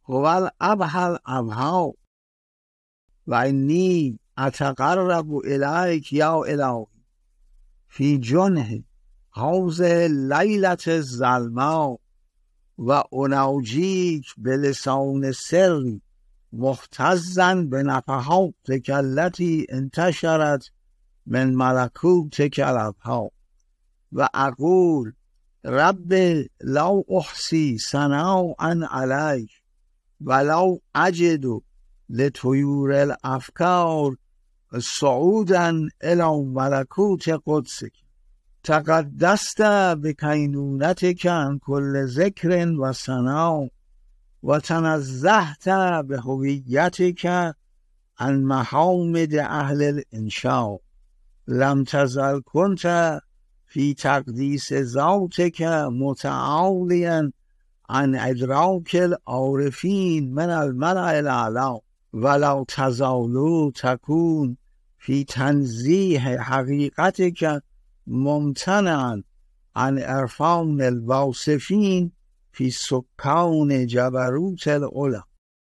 هو الابهى الابهى و انی اتقرب الیک یا الهی فی جنه هذه لیلة الظلماء و اناجیک بلسان سری مختزا بنفحاتک التي انتشرت من ملکوتک الابهی و اقول رب لا احصی ثناء علیک ولو اجد لطیور الافکار صعودا الی ملکوت قدسک تقدست بکینونتک عن کل ذکر و ثناء و تنزهت بهویتک عن محامد اهل الانشاء لم تزل کنت فی تقدیس ذاتک متعالیا عن ادراک العارفین من الملأ الاعلی ولو تزال تکون فی تنزیه حقیقتک ممتنعا عن عرفان الواصفین فی سکان جبروت العلا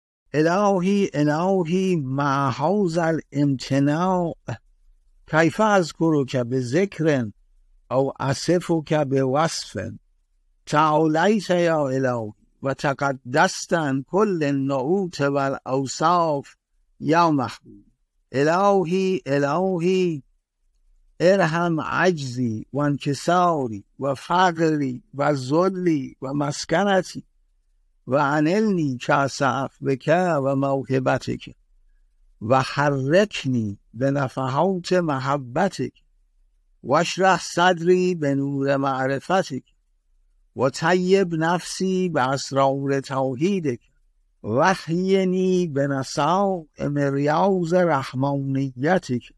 الهی مع هذا الامتناع کیف اذکرک بذکر او اصفک بوصف تعالیت یا الهی و تقدست عن کل النعوت والاوصاف یا محبوب الهی ارحم عجزی و انکساری و فقری و ذلی و مسکنتی و انلنی کأسف بک و موهبتک و حرکنی به نفحات محبتک و اشرح صدری به نور معرفتک و طیب نفسی به اسرار توحیدک و احیینی به نسائم ریاض رحمانیتک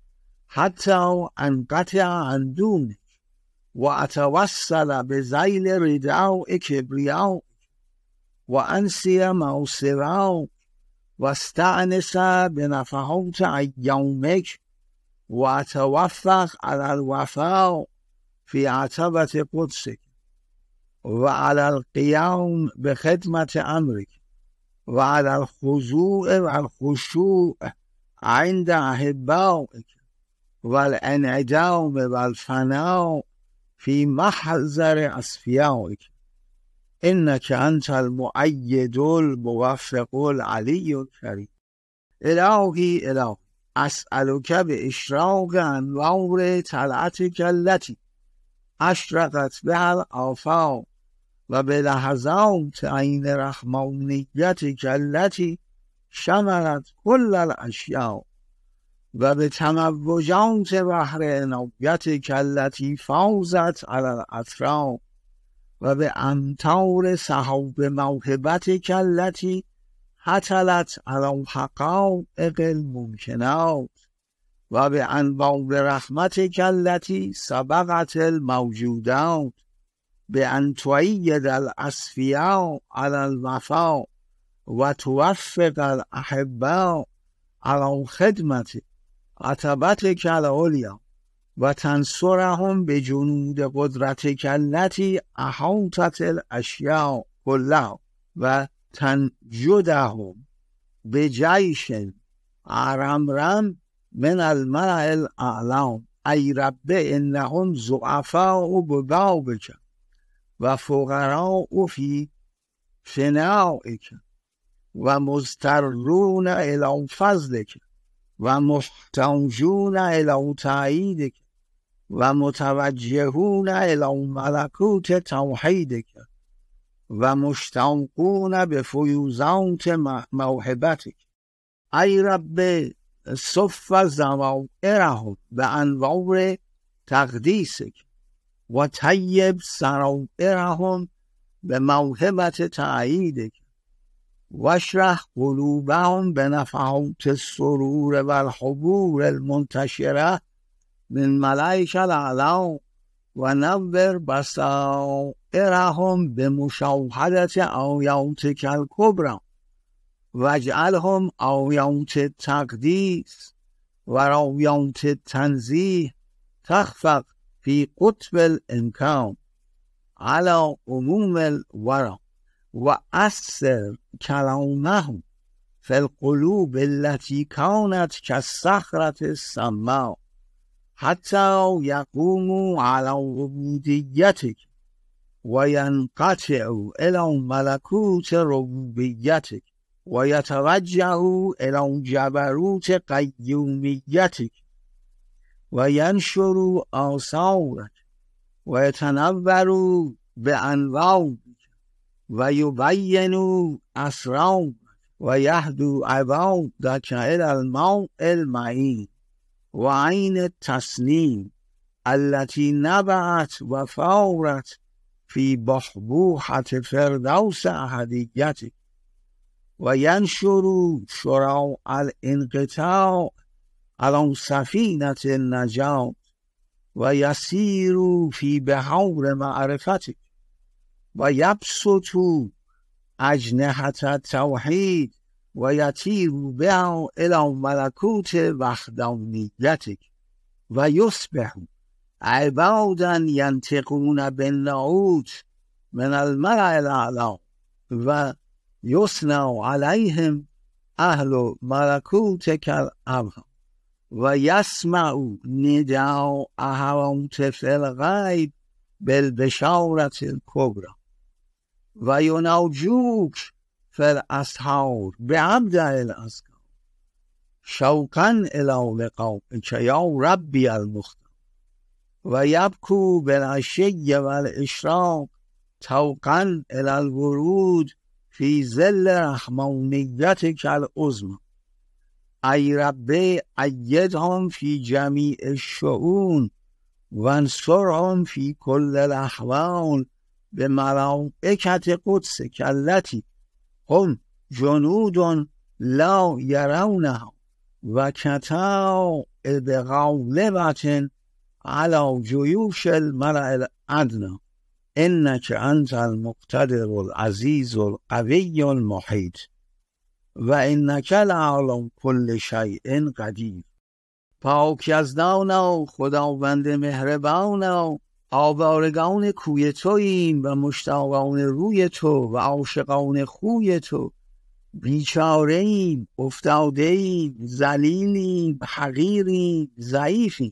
حتی انقطع عن دونک و اتوسل بذیل رداء کبریاء و انسی ما سواک و استأنس بنفحات ایامک و اتوفق علی الوفاء فی عتبة قدسک و علی القیام بخدمت امرک و علی الخضوع و الخشوع عند احبائک و الانعدام و الفناء فی محضر اصفیائک انک انت المؤید الموفق العلی الکریم الهی اسألک باشراق انوار طلعتک التي اشرقت بها الآفاق و بلحظات عین رحمانیتک التي شملت کل الاشیاء و بتموجات بحر عنایتک التي فاضت علی الاطراف و بامطار سحاب موهبتک التي هطلت علی حقایق الممکنات و بانوار رحمتک التي سبقت الموجودات بان تؤید الاصفیاء علی الوفاء و توفق الاحباء علی خدمت عتبتک العلیا و تنصرهم بجنود قدرتک التي احاطت الاشیاء كلها و تنجدهم بجیش عرمرم من الملأ الاعلی ای رب انهم ضعفاء ببابک و فقراء فی فنائک و مضطرون الی فضلک و محتاجون الی تأییدک و متوجهون الی ملکوت توحیدک و مشتاقون به فیوزات موهبتک ای رب صف ضمائرهم به انوار تقدیسک و طیب سرائرهم به موهبت تأییدک و اشرح قلوبهم به نفحات السرور و الحبور المنتشره من ملائک الاعلی و نور بصائرهم به مشاهدت آیاتک الکبری و اجعلهم آیات تقدیس و آیات تنزیه تخفق فی قطب الامکان على عموم الورع و اثر کلامه فی القلوب التي كانت كالصخرة الصماء حتى يقوموا على عبوديتك وينقطعوا إلى ملكوت ربوبيتك ويتوجهوا إلى جبروت قيوميتك وينشروا آثارك ويتنوروا بأنوارك ويبينوا أسرارك ويهدوا عبادك إلى الماء المعين وعين التسليم التي نبعت وفورت في بحبوحة فردوس أحديتك وينشروا شراع الانقطاع على سفينة النجاة ويسيروا في بحور معرفتك ويبسطوا أجنحة التوحيد ويطيروا بها إلى ملكوت وحدانيتك ويصبحوا عبادا ينطقون بالنعوت من الملأ الأعلى ويثنى عليهم أهل ملكوتك الأبهى ويسمعوا نداء أهوات في الغيب بالبشارة الكبرى ويناجوك في الأسحار بعبده الأذكار شوقا إلى لقائك يا ربي المختار ويبكوا بالعشي والإشراق توقا إلى الورود في ظل رحمانيتك العظمى أي ربي أيدهم في جميع الشؤون وانصرهم في كل الأحوال بملائكة قدسك التي هم جنود لا يرونها وكتائب غالبة على جيوش الملأ الأدنى إنك أنت المقتدر العزيز القوي المحيط وإنك لعلى كل شيء قدیر. پاک یزدان و خداوند مهربان و آوارگان کوی توییم و مشتاقان روی تو و عاشقان خوی تو. بیچاره ایم، افتاده ایم، ذلیلیم، حقیریم، ضعیفیم.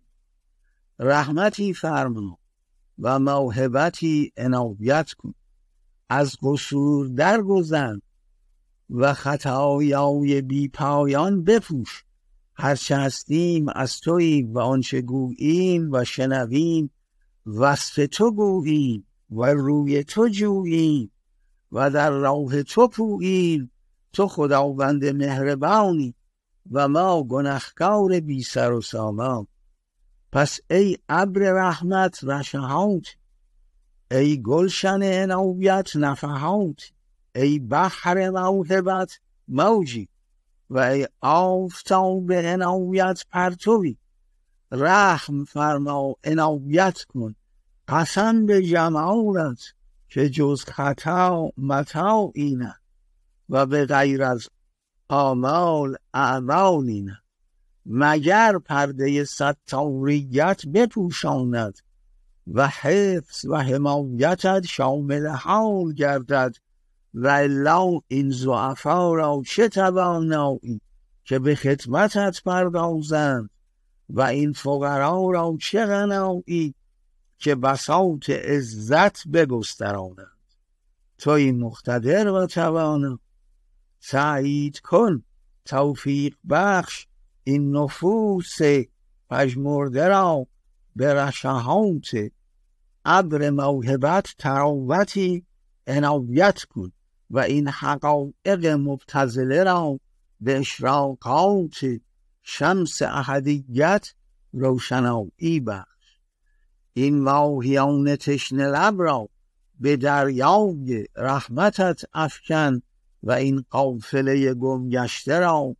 رحمتی فرما و موهبتی عنایت کن. از قصور درگذر و خطایای بی پایان بپوش. هرچه هستیم از توییم و آنچه گوییم و شنویم وصف تو گوییم و روی تو جوییم و در راه تو پوییم. تو خداوند مهربانی و ما گنهکار بی سر و سامان. پس ای ابر رحمت رشحات، ای گلشن عنایت نفحات، ای بحر موهبت موجی و ای آفتاب عنایت پرتوی، رحم فرما عنایت کن. قسم به جمالت که جز خطا متاعی نه و به غیر از آمال اعمالی نه. مگر پرده ستاریت بپوشاند و حفظ و حمایتت شامل حال گردد و الا این ضعفا را چه توانایی که به خدمتت پردازند و این فقرا را چه غنایی که بساط عزت بگسترانند. توی مقتدر و توانا، سعید کن، توفیق بخش این نفوس پژمرده را به رشحات ابر موهبت تراوتی عنایت کن و این حقایق مبتذله را به اشراقات شمس احدیت روشنایی بخش. این ماهیان تشنه لب را به دریای رحمتت افکن و این قافله گمگشته را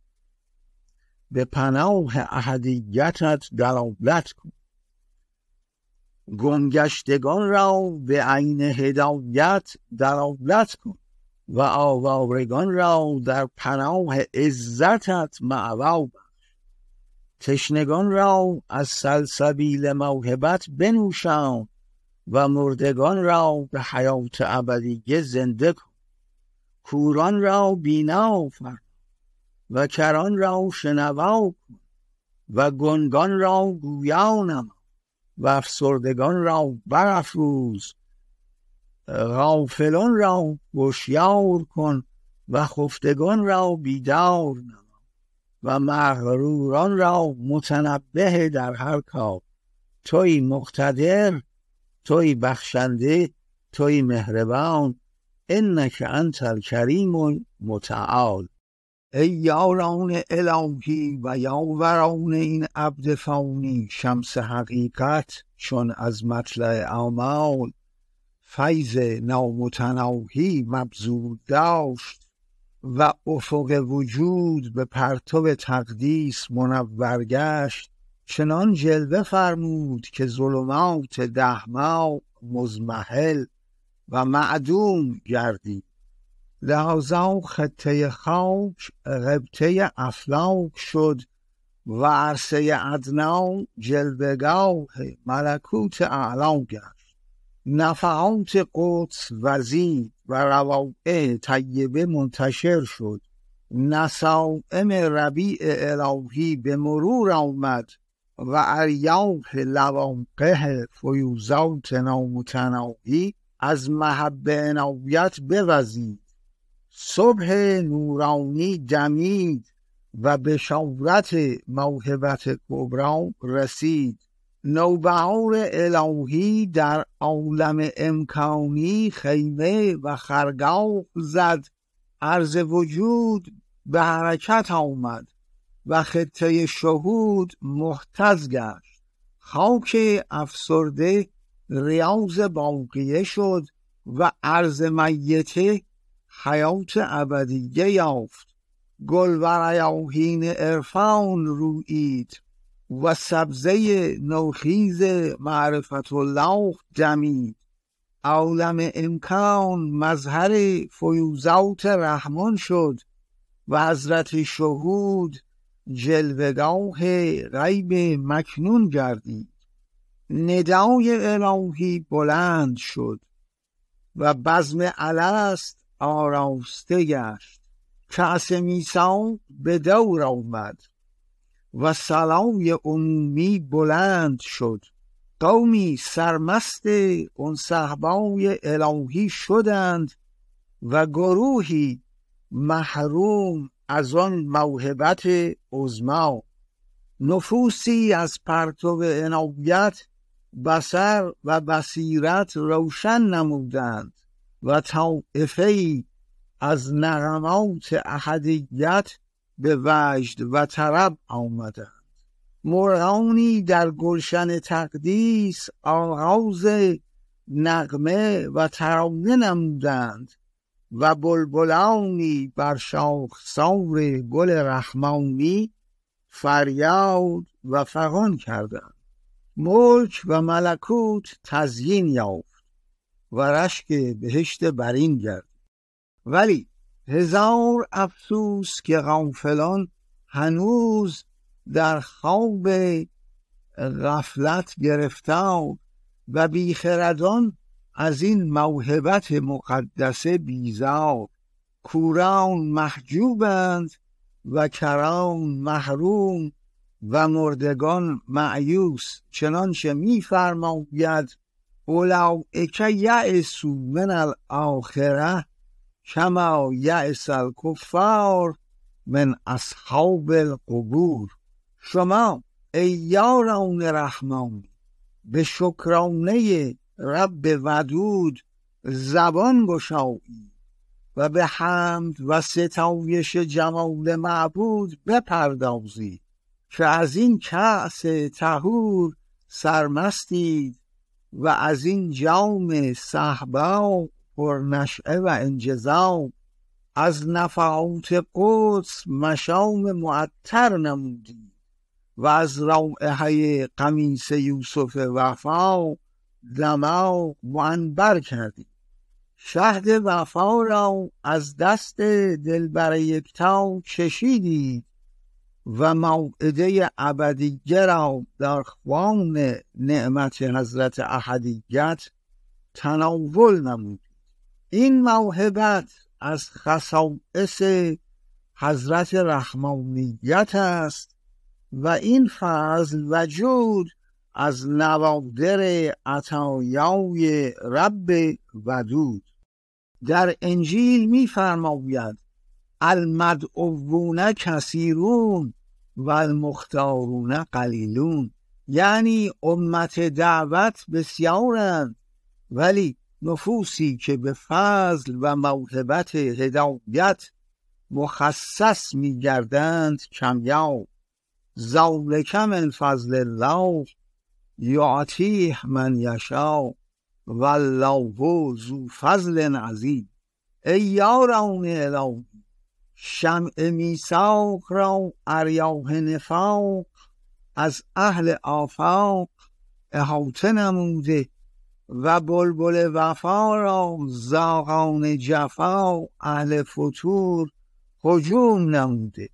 به پناه احدیتت دلالت کن. گمگشتگان را به عین هدایت دلالت کن و آوارگان را در پناه عزتت مأوا بخش. تشنگان را از سلسبیل موهبت بنوشان و مردگان را به حیات ابدیه زنده کن. کوران را بینا فرما و کران را شنوا کن و گنگان را گویا نما و افسردگان را برافروز، غافلان را هوشیار کن و خفتگان را بیدار نما و مغروران را متنبه در هر کار. توی مقتدر، توی بخشنده، توی مهربان، انک انت الکریم المتعال. ای یاران الهی و یاوران این عبد فانی، شمس حقیقت چون از مطلع اعمال فیض نامتناهی مبذول داشت و افق وجود به پرتو تقدیس منور گشت، چنان جلوه فرمود که ظلمات دهما مضمحل و معدوم گردید. لحظا خطه خاک غبطه افلاک شد و عرصه ادنا جلوه‌گاه ملکوت اعلی گشت. نفحات قدس وزید و روائع طیبه منتشر شد. نسائم ربیع الهی به مرور آمد و اریاح لواقح فیوزات نامتناهی از محب عنایت بوزید. صبح نورانی دمید و بشارت موهبت کبری رسید. نوبهار الهی در عالم امکانی خیمه و خرگاه زد. عرض وجود به حرکت آمد و خطه شهود محتز گشت. خاک افسرده ریاض باقیه شد و عرض میته حیات ابدیه یافت. گل و ریاحین عرفان رویید و سبزه نوخیز معرفت الله دمید. عالم امکان مظهر فیوزات رحمان شد و حضرت شهود جلوه‌گاه غیب مکنون گردید. ندای الهی بلند شد و بزم الست آراسته گشت. کأس میثاق به دور آمد و صلای عمومی بلند شد. قومی سرمست اون صحبای الهی شدند و گروهی محروم از آن موهبت عظمی. نفوسی از پرتو عنایت بصر و بصیرت روشن نمودند و طایفه‌ای از نغمات احدیت به وجد و طرب آمدند. مرغانی در گلشن تقدیس آغاز نغمه و ترانه نمودند و بلبلانی بر شاخسار گل رحمانی فریاد و فغان کردند. ملک و ملکوت تزیین یافت و رشک بهشت برین گرد. ولی هزار افسوس که غافلان هنوز در خواب غفلت گرفتار و بیخردان از این موهبت مقدسه بیزار. کوران محجوبند و کران محروم و مردگان مایوس، چنانچه می‌فرماید اولئک یئسوا من الاخرة کما یئس الکفار من اصحاب القبور. شما ای یاران رحمان به شکرانه رب ودود زبان گشایید و به حمد و ستایش جمال معبود بپردازید که از این کأس طهور سرمستید و از این جام صهبا پرنشأه و انجذاب. از نفحات قدس مشام معطر نمودید و از رایحه قمیص یوسف وفا دماغ معنبر کردید. شهد وفا را از دست دلبر یکتا چشیدید و موعده ابدیه را در خوان نعمت حضرت احدیت تناول نمودید. این موهبت از خصائص حضرت رحمانیت است و این فضل و جود از نوادر عطایای رب ودود. در انجیل می‌فرماید المدعوون کثیرون و المختارون قلیلون، یعنی امت دعوت بسیارند ولی نفوسی که به فضل و موهبت هدایت مخصص می‌گردند کمیاب. ذالک من فضل الله یعطیه من یشاء والله ذو فضل عظیم. ای یاران الهی، شمع میثاق را اریاح نفاق از اهل آفاق احاطه نموده و بلبل وفا را زاغان جفا اهل فتور هجوم نموده.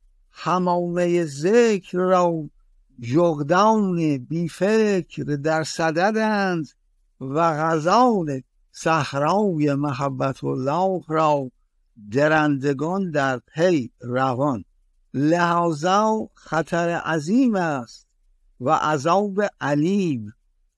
حمامه ذکر را جغدان بی فکر در صددند و غزال صحرای محبت الله را درندگان در پی روان. لحاظا خطر عظیم است و عذاب علیم.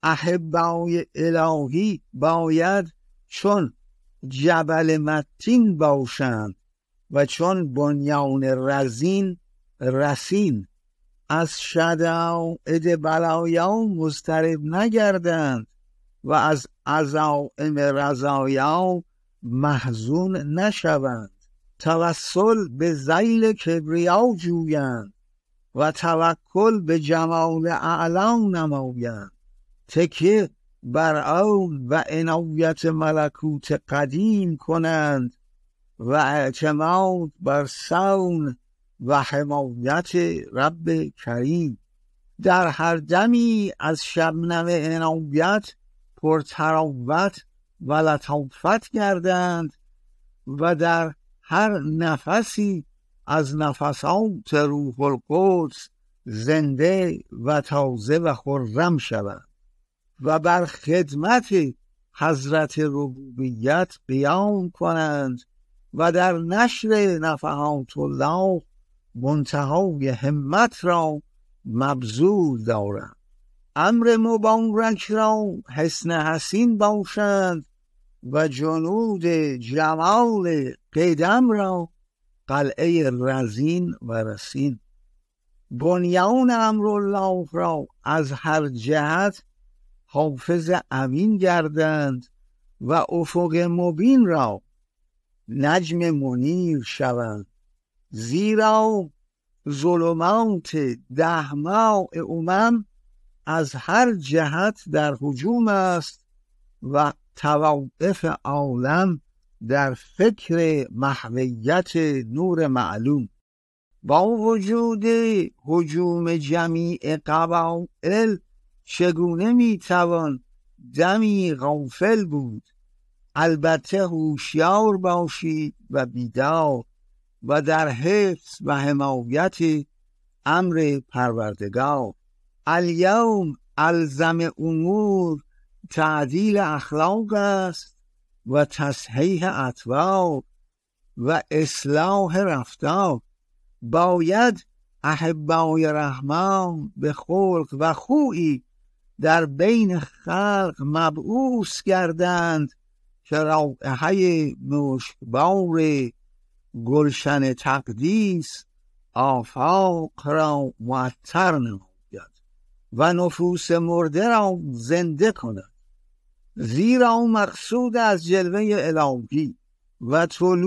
احبای الهی باید چون جبل متین باشند و چون بنیان رزین رسین. از شدائد بلایا مضطرب نگردند و از عزائم رضایا محزون نشوند. توسل به ذیل کبریا جویند و توکل به جمال اعلام نمایند. تکیه بر عون و عنایت ملکوت قدیم کنند و اعتماد بر صون و حمایت رب کریم. در هر دمی از شبنم عنایت پرتراوت و لطافت گردند و در هر نفسی از نفسات روح القدس زنده و تازه و خرم شوند و بر خدمت حضرت ربوبیت قیام کنند و در نشر نفحات الله منتهای همت را مبذول دارند. امر مبارک را حسن حسین باشند و جنود جمال قدم را قلعه رزین و رسین. بنیان امرالله را از هر جهت حافظ امین گردند و افق مبین را نجم منیر شوند. زیرا ظلمات دهماء امم از هر جهت در هجوم است و طوایف عالم در فکر محویت نور معلوم. با وجود هجوم جمیع قبائل چگونه میتوان دمی غافل بود؟ البته هوشیار باشید و بیدار و در حفظ و حمایت امر پروردگار. الیوم الزم امور تعدیل اخلاق است و تصحیح اطوار و اصلاح رفتار. باید احبای رحمان به خلق و خویی در بین خلق مبعوث گردند که رایحه مشکبار گلشن تقدیس آفاق را معطر نماید و نفوس مرده را زنده کند. زیرا مقصود از جلوه الهی و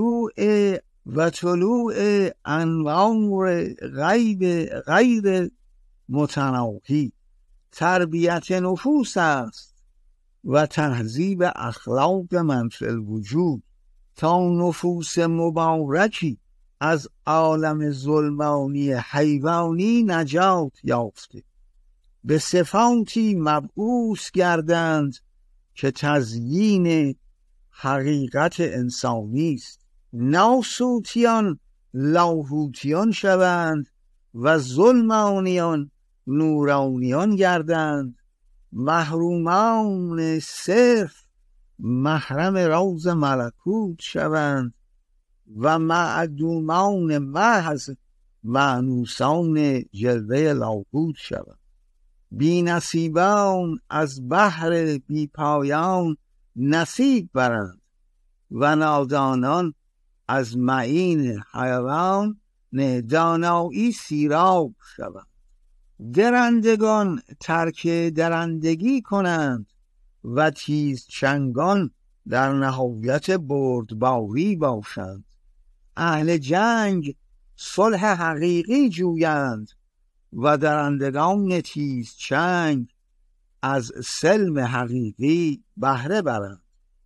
طلوع انوار غیر متناهی تربیت نفوس است و تهذیب اخلاق من فی الوجود، تا نفوس مبارکی از عالم ظلمانی حیوانی نجات یافته به صفاتی مبعوث گردند که تزیین حقیقت انسانی است. ناسوتیان لاهوتیان شوند و ظلمانیان نورانیان گردند. محرومان صرف محرم راز ملکوت شوند و معدومان محض مانوسان جلوه لاهوت شوند. بی نصیبان از بحر بی پایان نصیب برند و نادانان از معین حیوان دانایی سیراب شوند. درندگان ترک درندگی کنند و تیز چنگان در نهایت بردباری باشند. اهل جنگ صلح حقیقی جویند و درندگان تیز چنگ از سلم حقیقی بهره برند.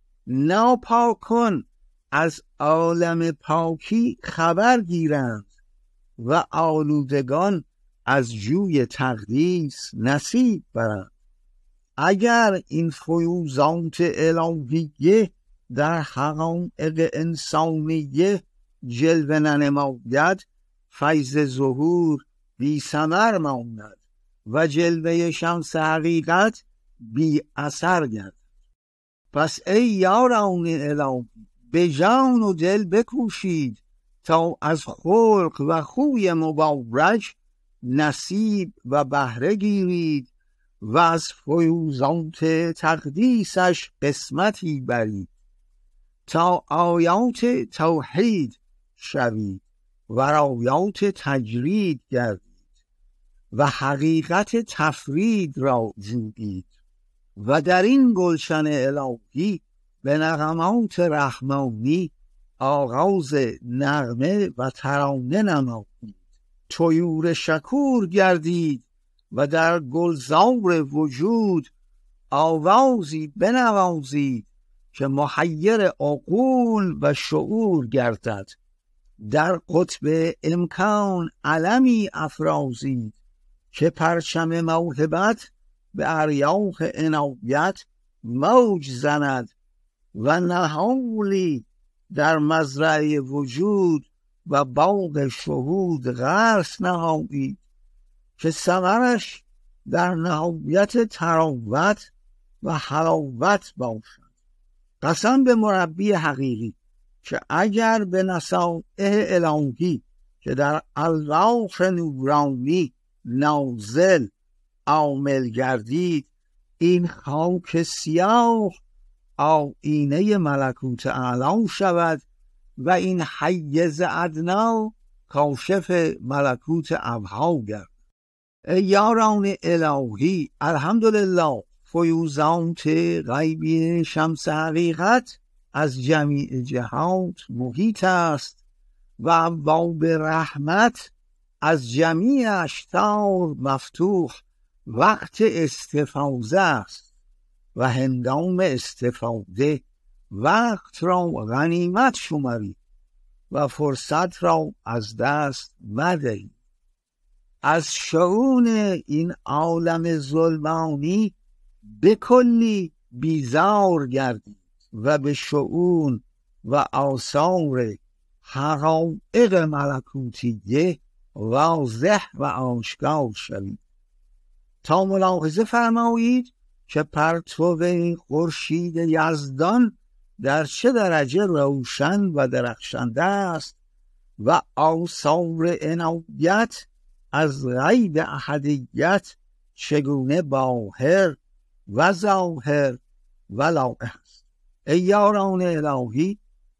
ناپاکان از عالم پاکی خبر گیرند و آلودگان از جوی تقدیس نصیب برند. اگر این فیوزات الهیه در حقایق انسانیه جلوه ننماید، فیض ظهور بی ثمر ماند و جلوه شمس حقیقت بی اثر گردد. پس ای یاران الهی، به جان و دل بکوشید تا از خلق و خوی مبارک نصیب و بهره گیرید و از فیوزات تقدیسش قسمتی برید تا آیات توحید شوید و رایات تجرید گردید و حقیقت تفرید را جویید و در این گلشن الهی به نغمات رحمانی آغاز نغمه و ترانه نمایید. طیور شکور گردید و در گلزار وجود آوازی بنوازید که محیر عقول و شعور گردد. در قطب امکان علمی افرازید که پرچم موهبت به اریاح عنایت موج زند و نهالی در مزرعه وجود و باغ شهود غرس نهایید که ثمرش در نهایت تراوت و حلاوت باشد. قسم به مربی حقیقی که اگر به نصائح الهی که در الواح نورانی نازل عامل گردید، این خاک سیاه آینه ملکوت اعلی شود و این حیز ادنا کاشف ملکوت ابها گردد. ای یاران الهی، الحمدلله فیوزات غیبی شمس حقیقت از جمیع جهات محیط است و ابواب رحمت از جمیع اشطار مفتوح. وقت استفاضه است و هنگام استفاده وقت را غنیمت شمرید و فرصت را از دست مدهید. از شؤون این عالم ظلمانی به کلی بیزار گردید و به شؤون و آثار حقایق ملکوتیه واضح و آشکار شوید تا ملاحظه فرمایید که پرتو خورشید یزدان در چه درجه روشن و درخشنده است و آثار عنایت از غیب احدیت چگونه باهر و ظاهر و لائح است. ای یاران الهی،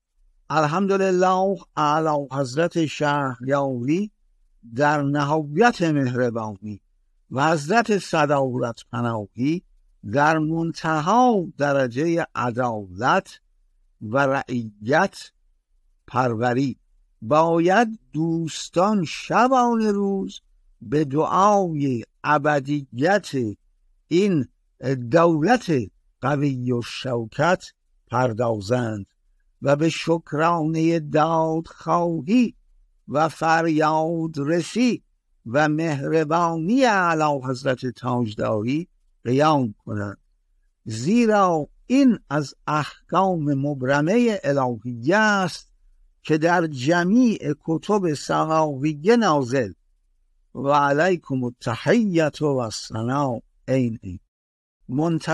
الحمدلله اعلی حضرت شهریاری در نهایت مهربانی و حضرت صدارت پناهی در منتها درجه عدالت و رعیت پروری باید دوستان شبان روز به دعای ابدیت این دولت قوی و شوکت پردازند و به شکرانه دادخواهی و فریاد رسی و مهربانی اعلی حضرت تاجداری قیام کنند، زیرا این از احکام مبرمه الهیه است که در جمیع کتب سماویه نازل. و علیکم التحیة و الثناء این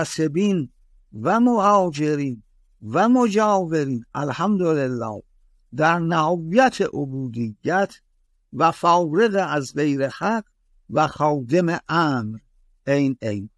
منتسبین و مهاجرین و مجاورین الحمدلله در نهایت عبودیت و فارغ از غیر حق و خادم امر. این